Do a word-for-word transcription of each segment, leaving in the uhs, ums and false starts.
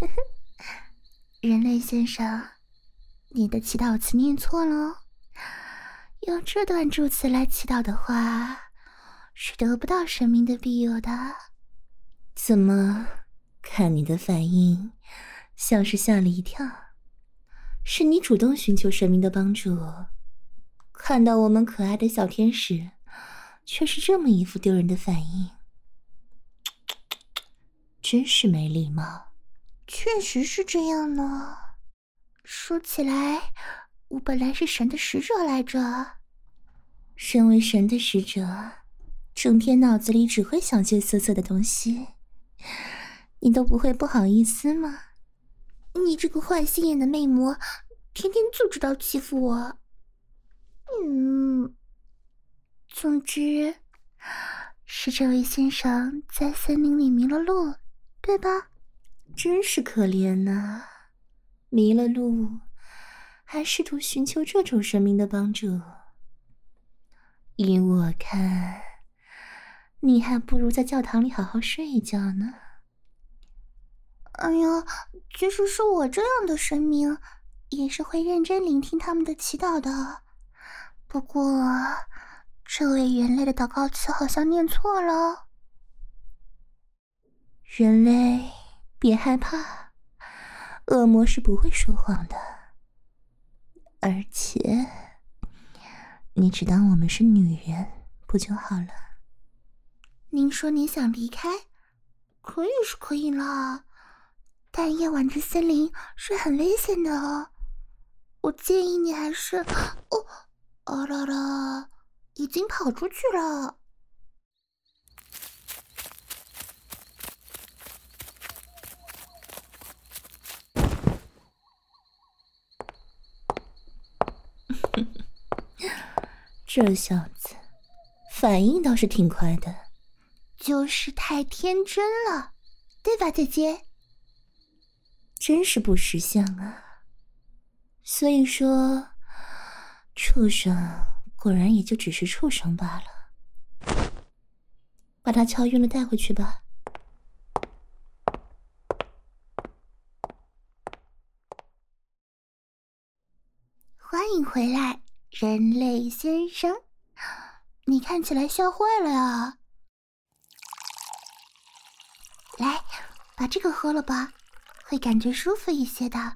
人类先生，你的祈祷词念错了哦。用这段祝词来祈祷的话，是得不到神明的庇佑的。 怎么，看你的反应，像是吓了一跳？是你主动寻求神明的帮助，看到我们可爱的小天使，却是这么一副丢人的反应，真是没礼貌。 确实是这样呢。说起来，我本来是神的使者来着。 身为神的使者，整天脑子里只会想些色色的东西，你都不会不好意思吗？ 你这个坏心眼的魅魔，天天就知道欺负我。嗯，总之是这位先生在森林里迷了路，对吧？ 真是可怜呐，迷了路，还试图寻求这种神明的帮助。依我看，你还不如在教堂里好好睡一觉呢。 哎呀，即使是我这样的神明，也是会认真聆听他们的祈祷的。不过，这位人类的祷告词好像念错了。 人类，别害怕，恶魔是不会说谎的。而且，你只当我们是女人，不就好了？ 您说您想离开，可以是可以啦，但夜晚这森林是很危险的哦。我建议你还是……哦，啊啦啦，已经跑出去了。 这小子反应倒是挺快的， 就是太天真了，对吧，姐姐？ 真是不识相啊！所以说，畜生果然也就只是畜生罢了。把他敲晕了带回去吧。 欢迎回来，人类先生。你看起来笑坏了呀。来，把这个喝了吧，会感觉舒服一些的。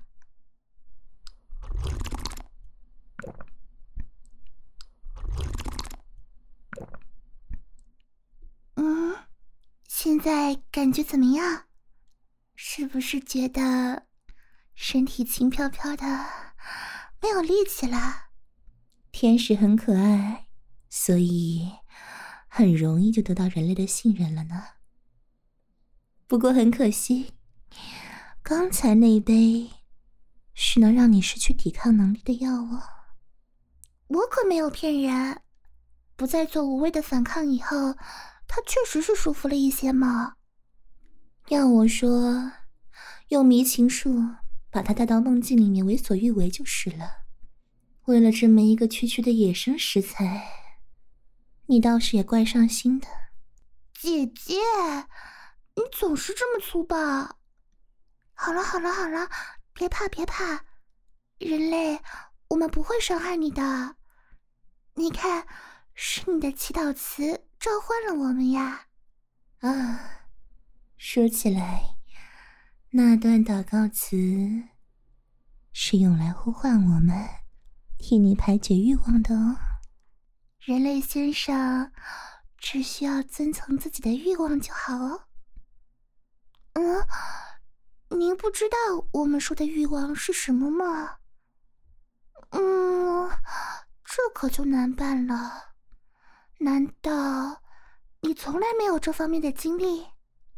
嗯，现在感觉怎么样？是不是觉得身体轻飘飘的，没有力气了？ 天使很可爱，所以很容易就得到人类的信任了呢。不过很可惜，刚才那一杯是能让你失去抵抗能力的药哦。 我可没有骗人，不再做无谓的反抗以后，他确实是舒服了一些嘛。 要我说，用迷情术把他带到梦境里面为所欲为就是了。为了这么一个区区的野生食材，你倒是也怪上心的。 姐姐，你总是这么粗暴。好了好了好了，别怕别怕，人类，我们不会伤害你的。你看，是你的祈祷词召唤了我们呀。 啊，说起来，那段祷告词是用来呼唤我们，替你排解欲望的哦。 人类先生，只需要遵从自己的欲望就好哦。嗯，您不知道我们说的欲望是什么吗？嗯，这可就难办了。难道你从来没有这方面的经历？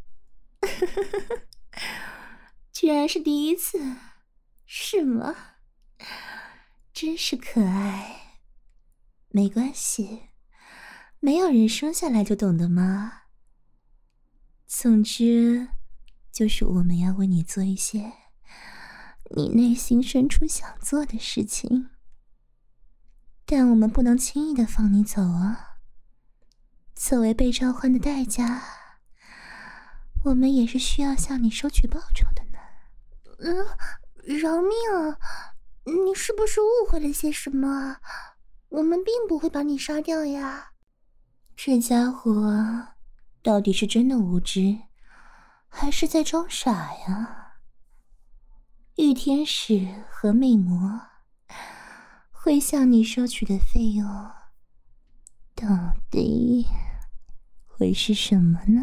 居然是第一次，是吗？真是可爱。没关系，没有人生下来就懂的嘛。总之，就是我们要为你做一些你内心深处想做的事情，但我们不能轻易的放你走啊。作为被召唤的代价，我们也是需要向你收取报酬的呢。 嗯，饶命啊！你是不是误会了些什么啊？我们并不会把你杀掉呀。 这家伙到底是真的无知，还是在装傻呀？御天使和魅魔会向你收取的费用，到底会是什么呢？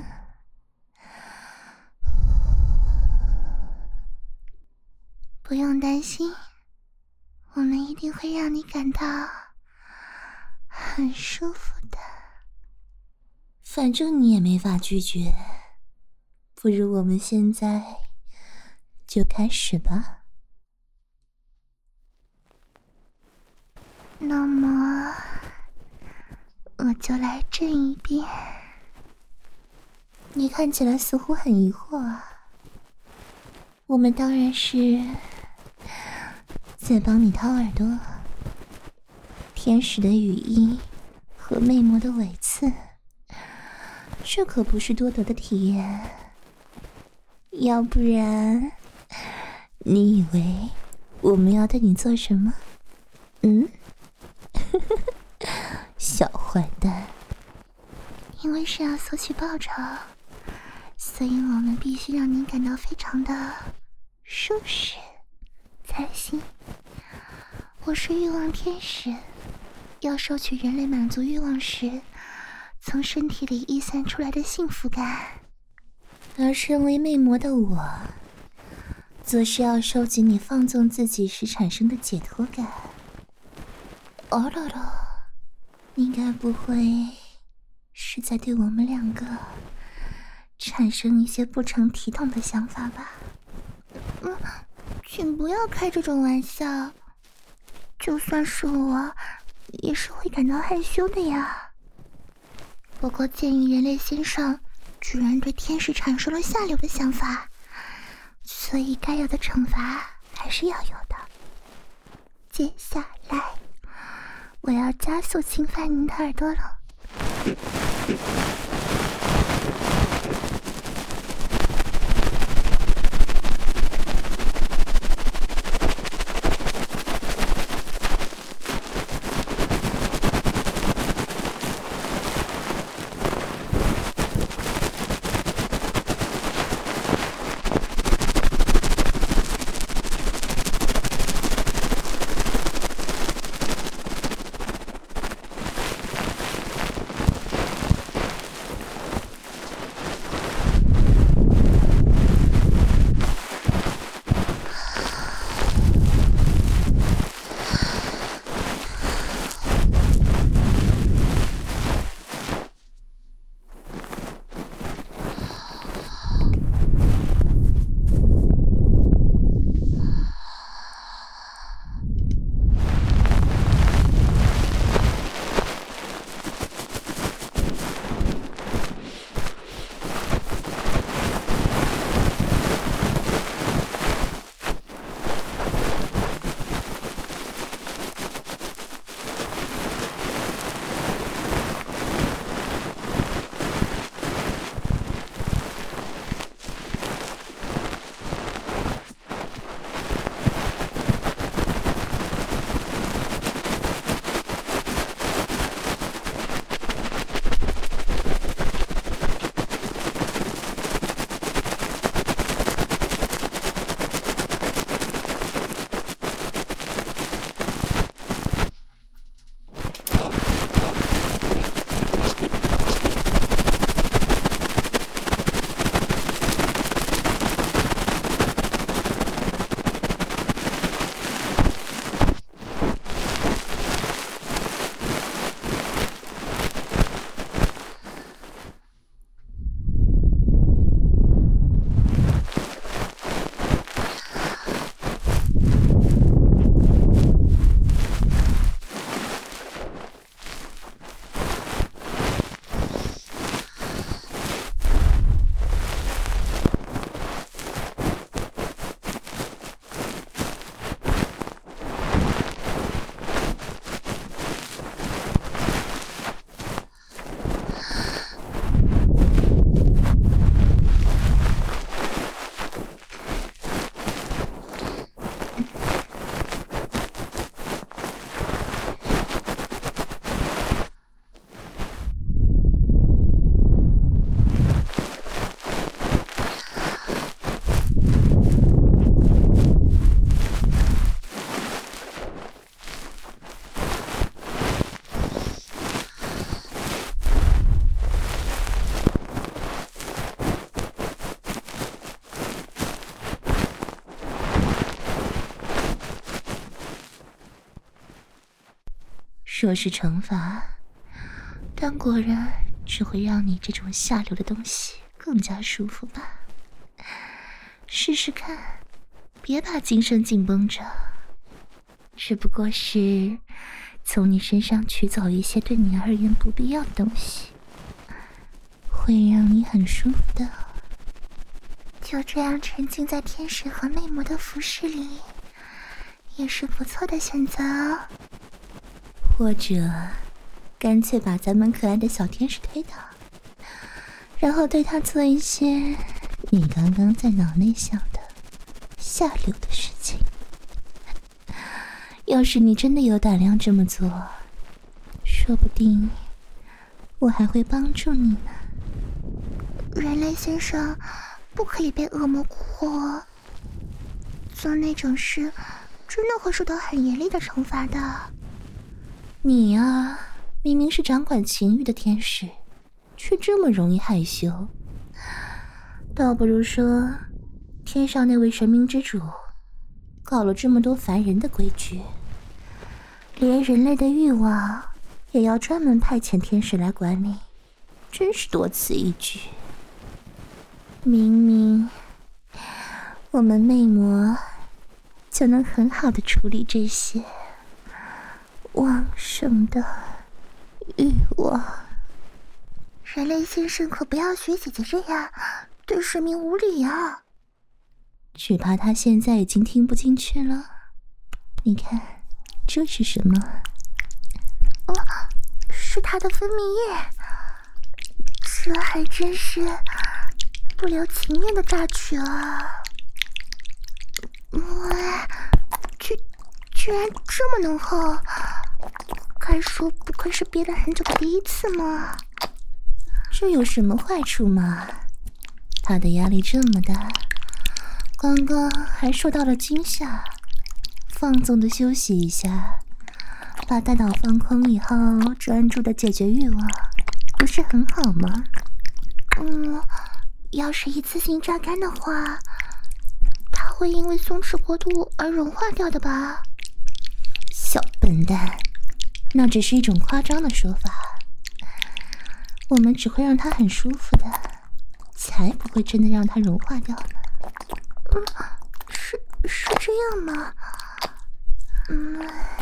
不用担心，我们一定会让你感到很舒服的。 反正你也没法拒绝，不如我们现在就开始吧。 那么，我就来这一遍。 你看起来似乎很疑惑啊。我们当然是在帮你掏耳朵。天使的羽翼和魅魔的尾刺，这可不是多得的体验。要不然，你以为我们要对你做什么？嗯？小坏蛋。 因为是要索取报酬，所以我们必须让你感到非常的舒适才行。我是欲望天使，要收取人类满足欲望时从身体里溢散出来的幸福感， 而身为魅魔的我，则是要收集你放纵自己时产生的解脱感。哦喽喽，你该不会是在对我们两个产生一些不成体统的想法吧？ 嗯，请不要开这种玩笑。就算是我，也是会感到害羞的呀。不过鉴于人类先生居然对天使产生了下流的想法，所以该有的惩罚还是要有的。接下来，我要加速侵犯您的耳朵了。 说是惩罚，但果然只会让你这种下流的东西更加舒服吧。试试看，别把精神紧绷着，只不过是从你身上取走一些对你而言不必要的东西，会让你很舒服的。 就这样沉浸在天使和魅魔的服饰里，也是不错的选择哦。 或者干脆把咱们可爱的小天使推倒，然后对他做一些你刚刚在脑内想的下流的事情。要是你真的有胆量这么做，说不定我还会帮助你呢。 人类先生不可以被恶魔蛊惑，做那种事真的会受到很严厉的惩罚的。 你啊，明明是掌管情欲的天使，却这么容易害羞。倒不如说，天上那位神明之主搞了这么多烦人的规矩，连人类的欲望也要专门派遣天使来管理，真是多此一举。明明我们魅魔就能很好的处理这些旺盛的欲望。 人类先生可不要学姐姐这样对神明无礼啊！ 只怕他现在已经听不进去了。你看，这是什么？ 哦，是他的分泌液，这还真是不留情面的榨取啊！哇，居居然这么浓厚，该说不愧是憋了很久的第一次嘛。 这有什么坏处吗？他的压力这么大，刚刚还受到了惊吓，放纵的休息一下，把大脑放空以后，专注的解决欲望，不是很好吗？ 嗯，要是一次性榨干的话，它会因为松弛过度而融化掉的吧？ 小笨蛋，那只是一种夸张的说法。我们只会让它很舒服的，才不会真的让它融化掉呢。 嗯，是是这样吗？嗯，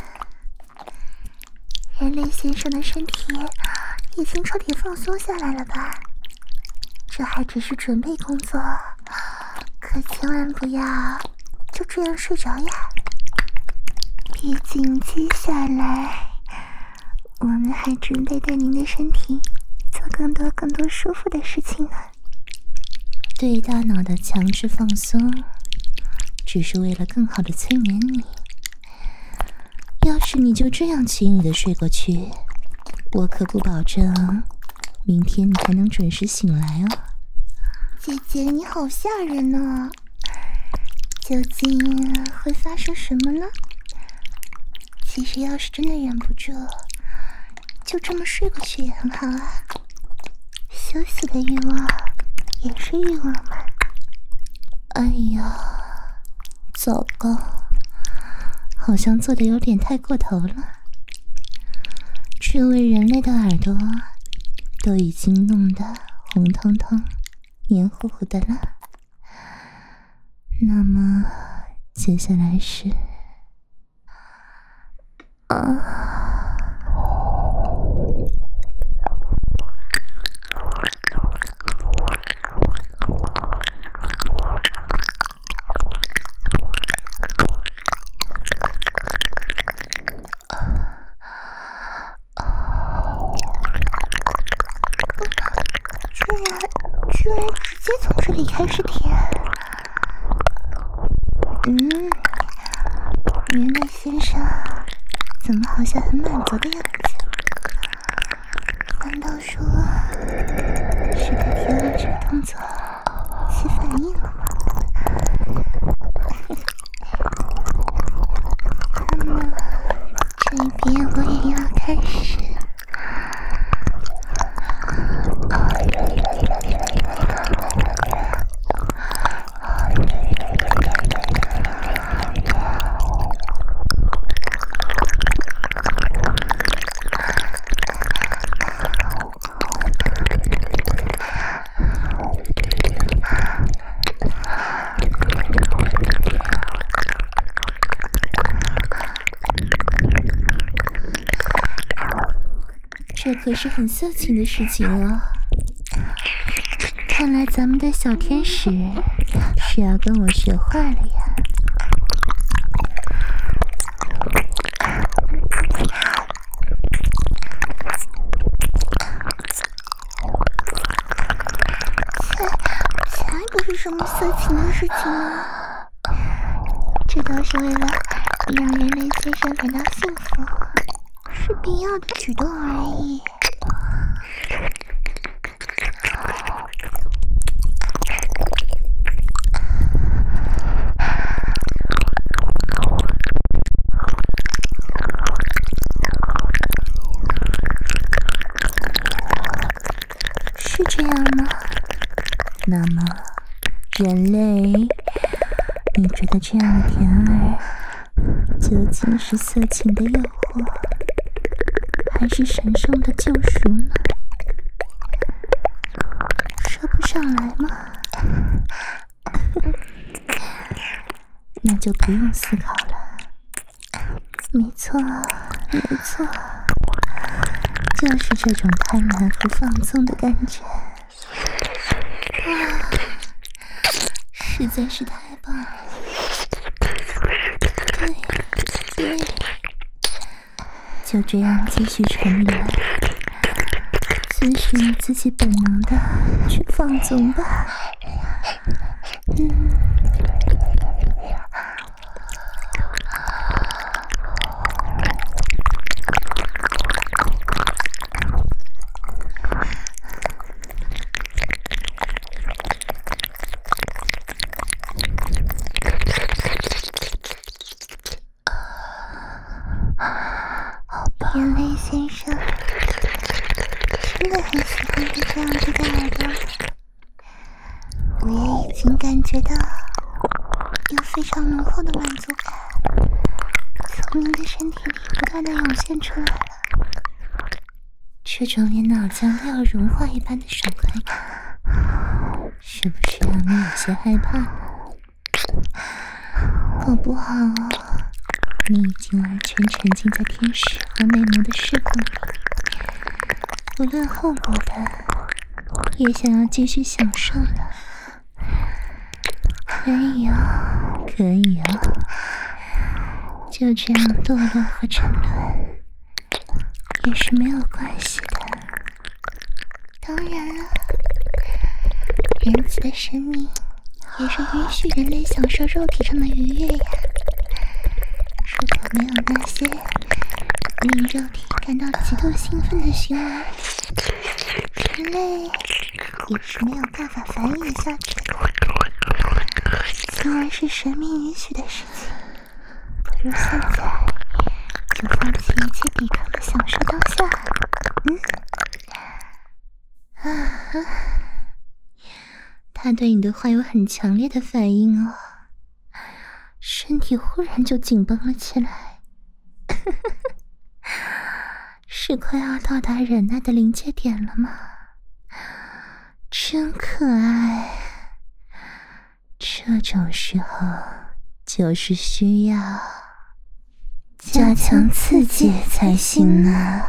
人类先生的身体已经彻底放松下来了吧？这还只是准备工作，可千万不要就这样睡着呀！毕竟接下来我们还准备对您的身体做更多更多舒服的事情呢。 对大脑的强制放松，只是为了更好的催眠你。要是你就这样轻易的睡过去，我可不保证明天你还能准时醒来哦。 姐姐，你好吓人呢！究竟会发生什么呢？其实要是真的忍不住，就这么睡过去也很好啊。休息的欲望也是欲望嘛。 哎呀，糟糕，好像做的有点太过头了。这位人类的耳朵都已经弄得红彤彤、黏糊糊的了。那么接下来是啊， 居然居然直接从这里开始舔。嗯，原来先生怎么好像很满足的样子？难道说是他听了这个动作起反应了吗？那么这边我也要开始。 这可是很色情的事情啊！ 看来咱们的小天使是要跟我学坏了呀。才才不是什么色情的事情呢，这都是为了让人类先生感到幸福，是必要的举动而已。是这样吗？ 那么，人类，你觉得这样的甜儿究竟是色情的诱惑，还是神圣的救赎呢？ 说不上来吗？ 那就不用思考了。 没错，没错， 就是这种贪婪和放纵的感觉。 啊，实在是太棒了！对，对， 就这样继续沉迷，遵循自己本能的去放纵吧。嗯。 人类先生真的很喜欢被这样对待耳朵，我也已经感觉到有非常浓厚的满足感从您的身体里不断的涌现出来了。 这种连脑浆都要融化一般的爽快感，是不是让你有些害怕呢？ 搞不好你已经完全沉浸在天使和魅魔的世界里，不论后果的，也想要继续享受了。可以啊，可以啊，就这样堕落和沉沦，也是没有关系的。 当然了，人子的生命也是允许人类享受肉体上的愉悦呀。如果没有那些令肉体感到极度兴奋的行为，人类也是没有办法繁衍下去的。既然是神明允许的事情，不如现在就放弃一切抵抗的享受当下。嗯，啊， 他对你的话有很强烈的反应哦，身体忽然就紧绷了起来，是快要到达忍耐的临界点了吗？真可爱，这种时候就是需要加强刺激才行啊。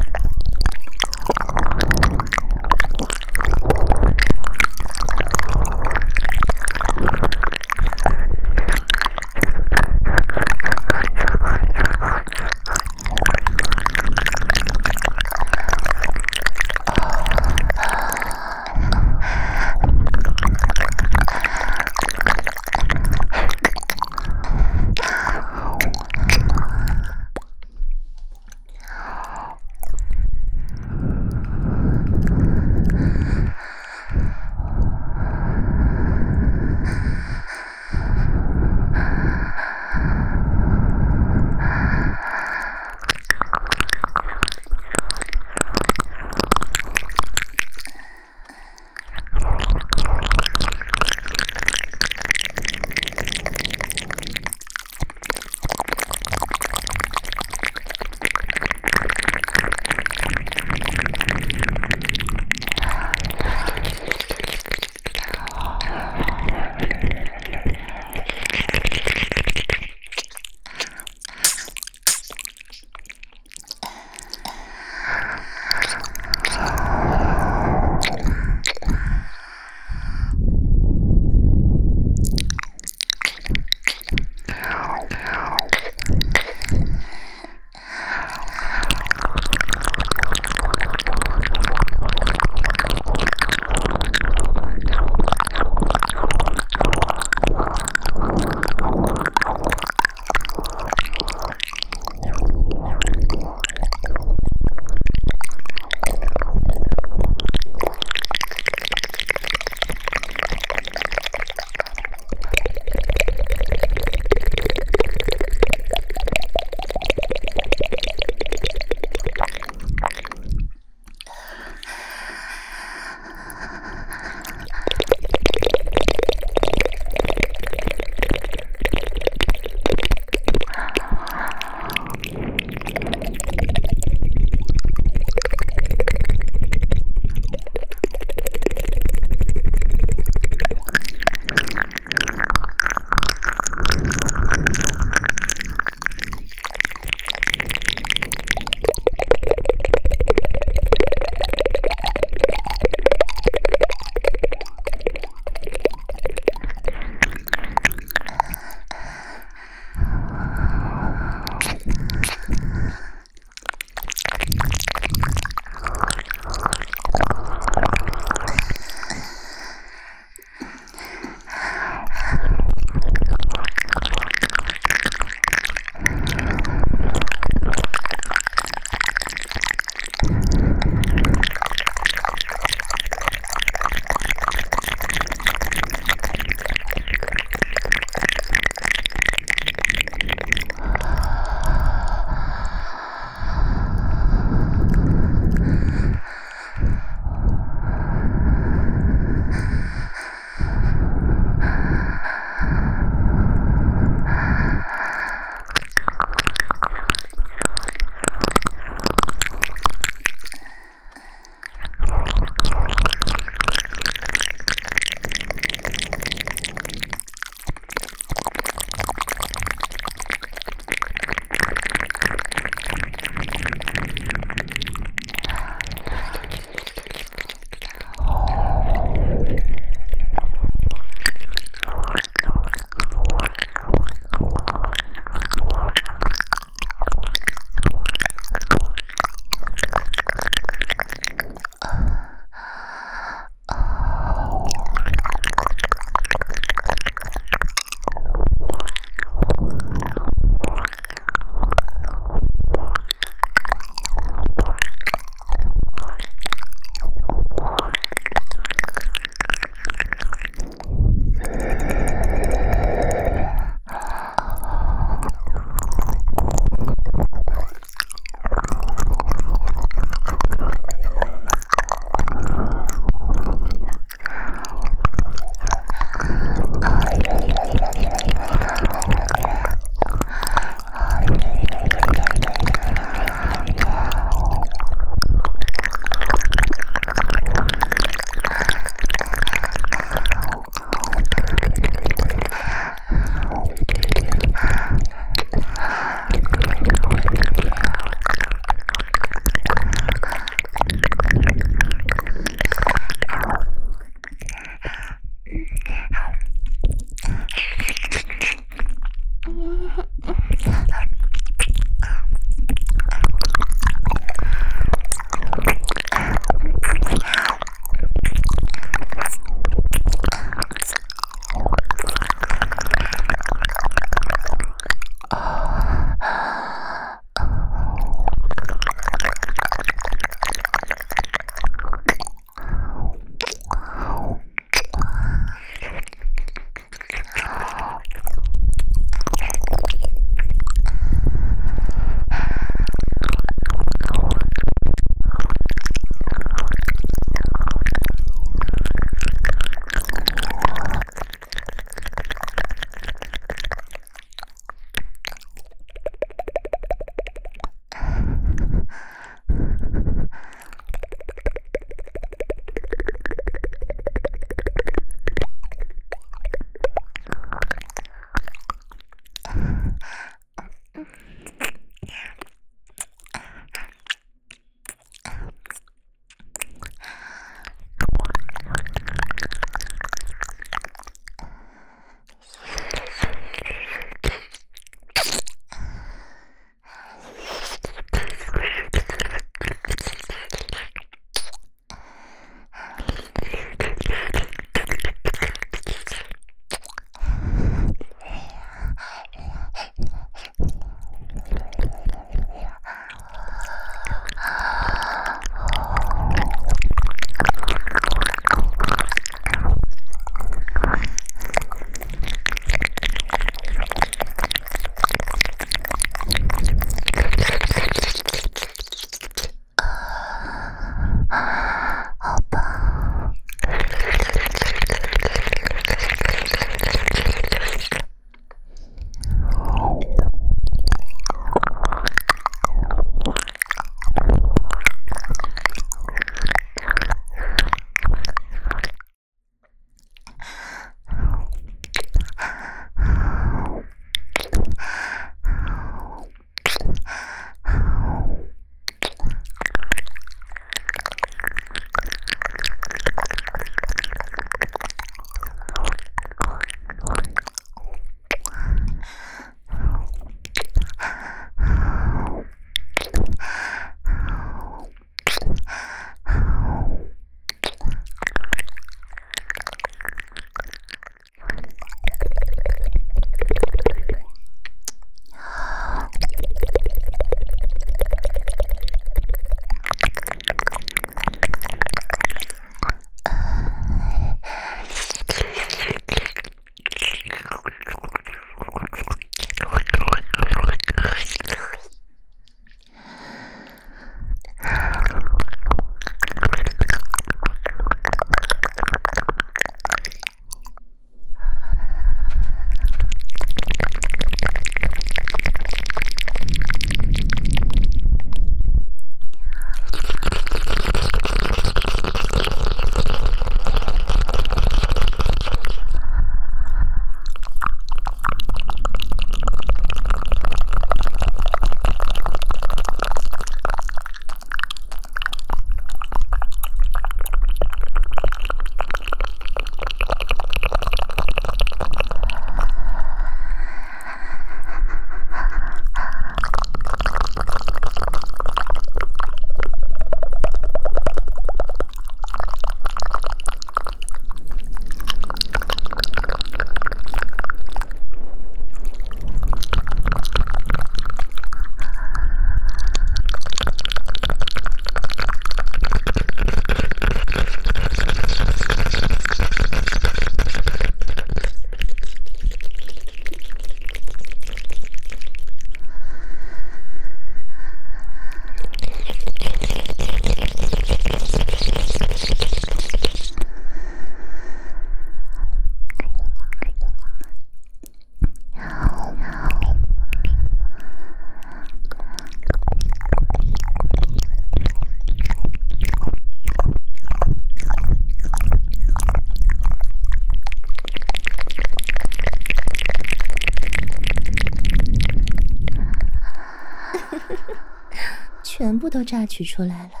全部都榨取出来了。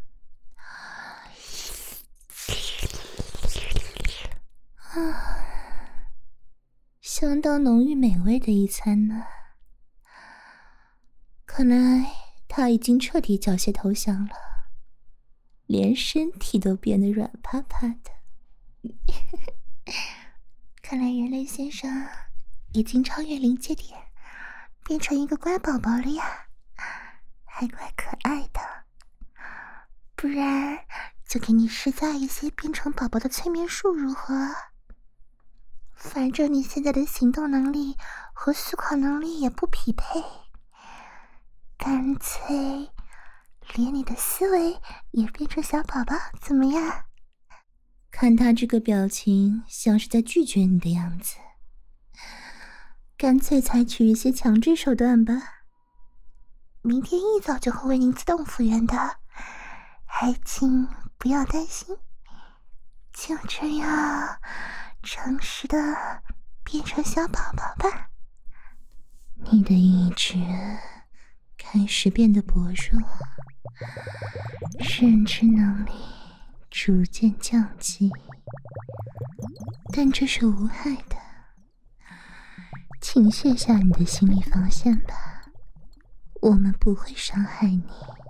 啊，相当浓郁美味的一餐呢。看来他已经彻底缴械投降了，连身体都变得软趴趴的。 看来人类先生已经超越临界点，变成一个乖宝宝了呀，还怪可爱的。不然就给你施加一些变成宝宝的催眠术如何？反正你现在的行动能力和思考能力也不匹配，干脆连你的思维也变成小宝宝，怎么样？ 看他这个表情，像是在拒绝你的样子，干脆采取一些强制手段吧。 明天一早就会为您自动复原的，还请不要担心，就这样诚实的变成小宝宝吧。 你的意志开始变得薄弱，认知能力逐渐降级，但这是无害的，请卸下你的心理防线吧，我们不会伤害你。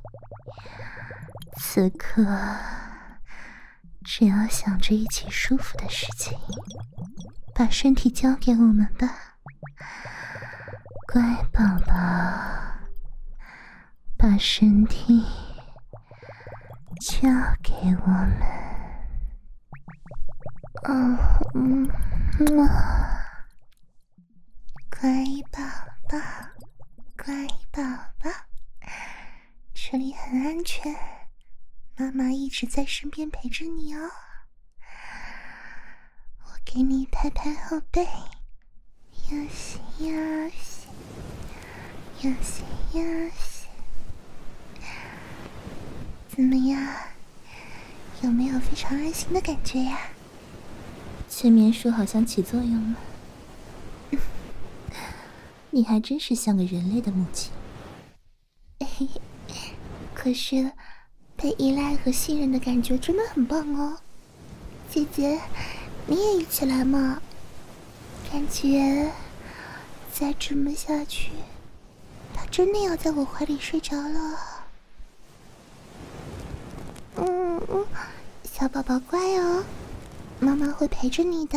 此刻只要想着一起舒服的事情，把身体交给我们吧，乖宝宝，把身体交给我们。 嗯嗯嗯，乖宝宝，乖宝宝，这里很安全，妈妈一直在身边陪着你哦。我给你拍拍后背，呀西呀西，呀西呀西，怎么样？有没有非常安心的感觉呀？ 催眠术好像起作用了。你还真是像个人类的母亲。 可是被依赖和信任的感觉真的很棒哦。姐姐，你也一起来嘛。感觉再这么下去，他真的要在我怀里睡着了。嗯嗯，小宝宝乖哦，妈妈会陪着你的。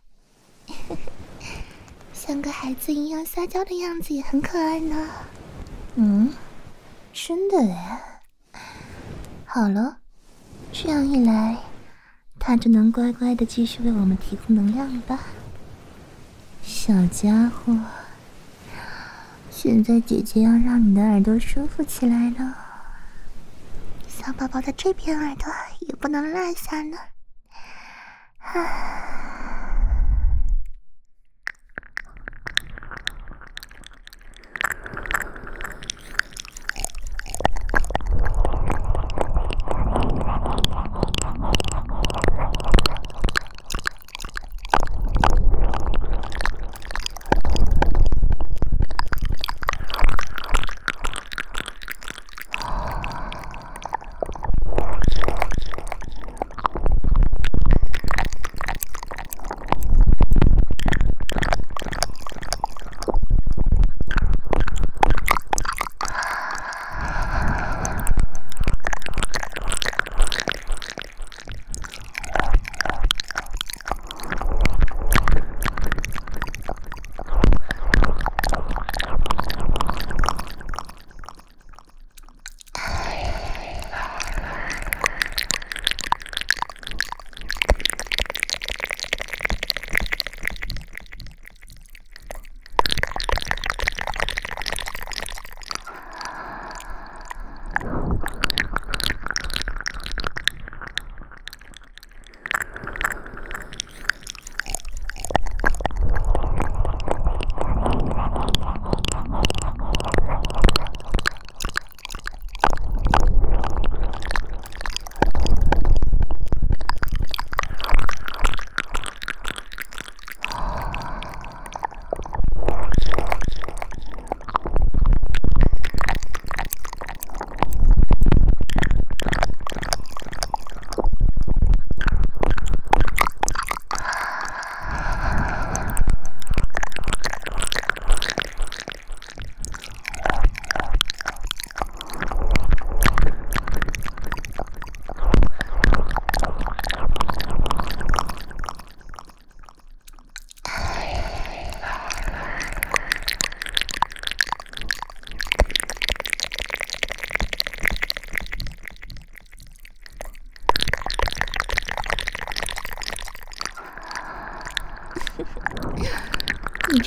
像个孩子一样撒娇的样子也很可爱呢。 嗯，真的耶。好了，这样一来，他就能乖乖的继续为我们提供能量了吧？小家伙，现在姐姐要让你的耳朵舒服起来了。 小宝宝的这边耳朵也不能落下呢。啊。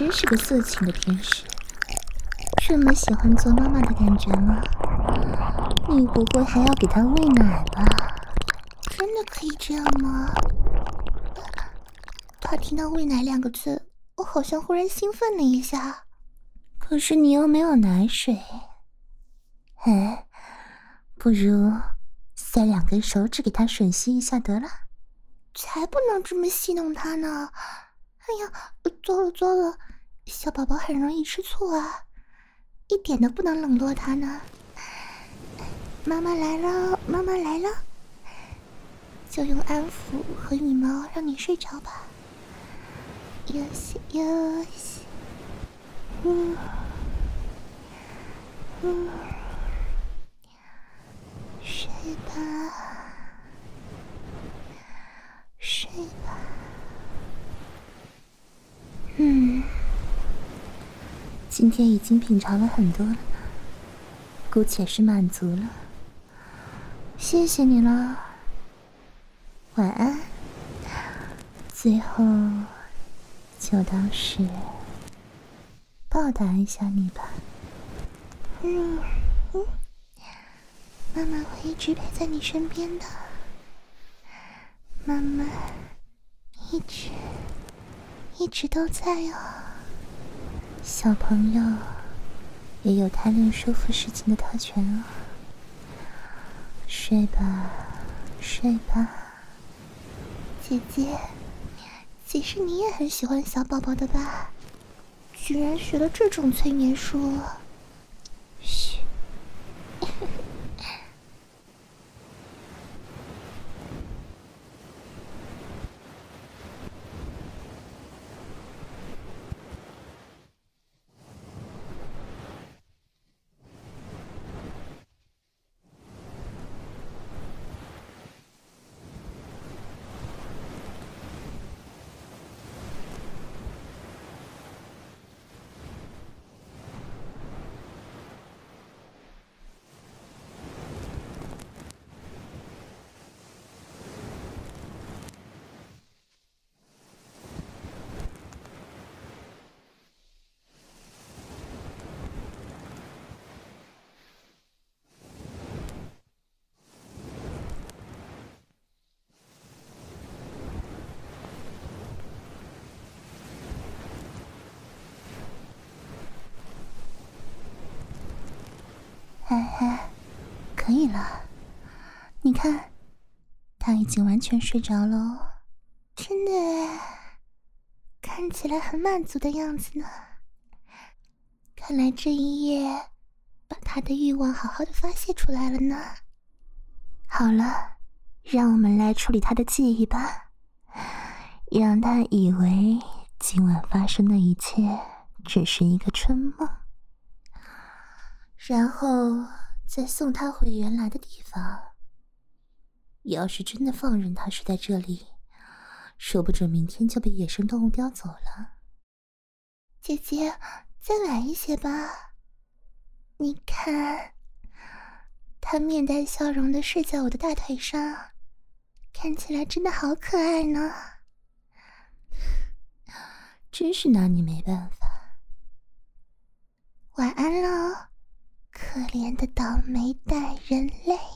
真是个色情的天使，这么喜欢做妈妈的感觉吗？你不会还要给他喂奶吧？ 真的可以这样吗？他听到喂奶两个字，我好像忽然兴奋了一下。 可是你又没有奶水。哎，不如塞两根手指给他吮吸一下得了。 才不能这么戏弄他呢！哎呀，糟了糟了，小宝宝很容易吃醋啊，一点都不能冷落他呢。妈妈来了，妈妈来了，就用安抚和羽毛让你睡着吧。休息休息，嗯嗯，睡吧，睡吧。 嗯，今天已经品尝了很多了，姑且是满足了。谢谢你了，晚安。最后，就当是报答一下你吧。 嗯嗯，妈妈会一直陪在你身边的，妈妈一直一直都在哦。 小朋友也有贪恋舒服事情的特权哦。睡吧，睡吧， 姐姐，其实你也很喜欢小宝宝的吧？居然学了这种催眠术。 嘘。哎哎，可以了，你看，他已经完全睡着了哦。 真的耶，看起来很满足的样子呢。看来这一夜把他的欲望好好的发泄出来了呢。 好了，让我们来处理他的记忆吧，让他以为今晚发生的一切只是一个春梦，然后再送他回原来的地方。要是真的放任他睡在这里，说不准明天就被野生动物叼走了。 姐姐，再晚一些吧。你看，他面带笑容的睡在我的大腿上，看起来真的好可爱呢。 真是拿你没办法。 晚安喽，可怜的倒霉蛋人类。